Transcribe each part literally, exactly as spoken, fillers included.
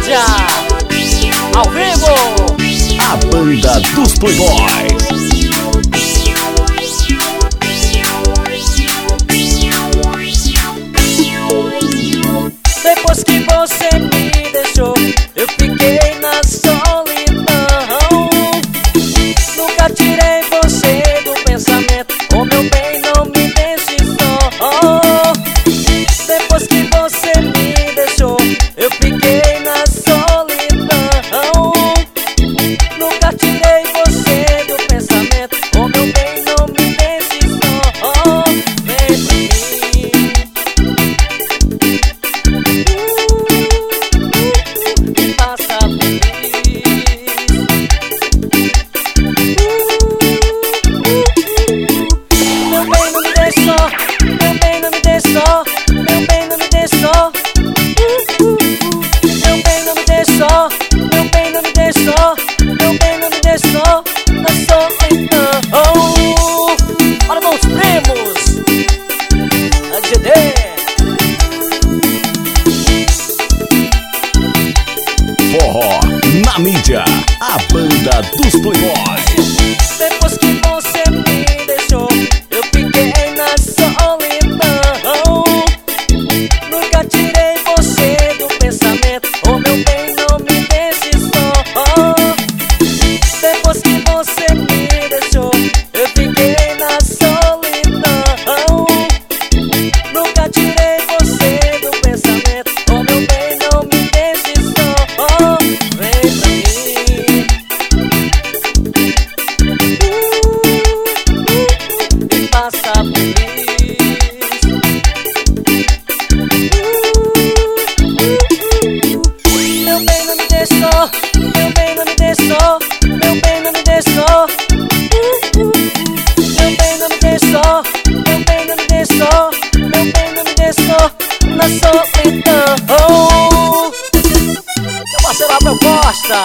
mídia, ao vivo, a banda dos Playboys. Depois que você me deixou, eu fiquei na solidão. Nunca tirei você do pensamento, oh meu bem, não me deixe só. Depois que você me deixou, eu fiquei na solidão. Nunca tirei você do pensamento, oh meu bem, não me deixe só. Vem pra mim, me faça feliz. Meu bem, não me deixe só, meu bem, não me deixe só, meu bem, não me deixe só. Meu bem, não me deixe só, meu bem, não me deixe só, meu bem, não me deixe só na solidão. Para meus primos, a G D. Forró na mídia, a banda dos Playboys. Depois que você me deixou, eu fiquei na solidão. Nunca tirei você do pensamento, oh meu bem, não me deixe só. Depois que você me deixou, eu fiquei na solidão. Nunca tirei você do pensamento, oh meu bem, não me deixe só. Vem pra mim, me faça feliz. Meu bem, não me deixe só, meu bem, não me deixe só, meu bem, não me deixe só. Meu bem, não me deixe só, meu bem, não me deixe só, meu bem, não me deixe só na solidão. Meu parceiro Abel Costa.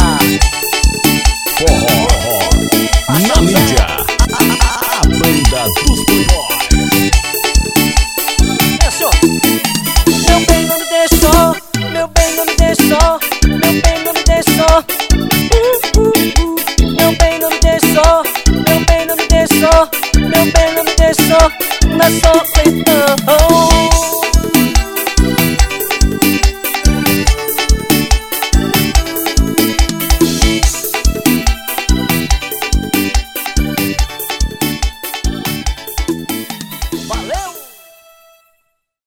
Forró na mídia, a, a banda dos Playboys. É, senhor. Meu bem, não me deixe só, meu bem, não me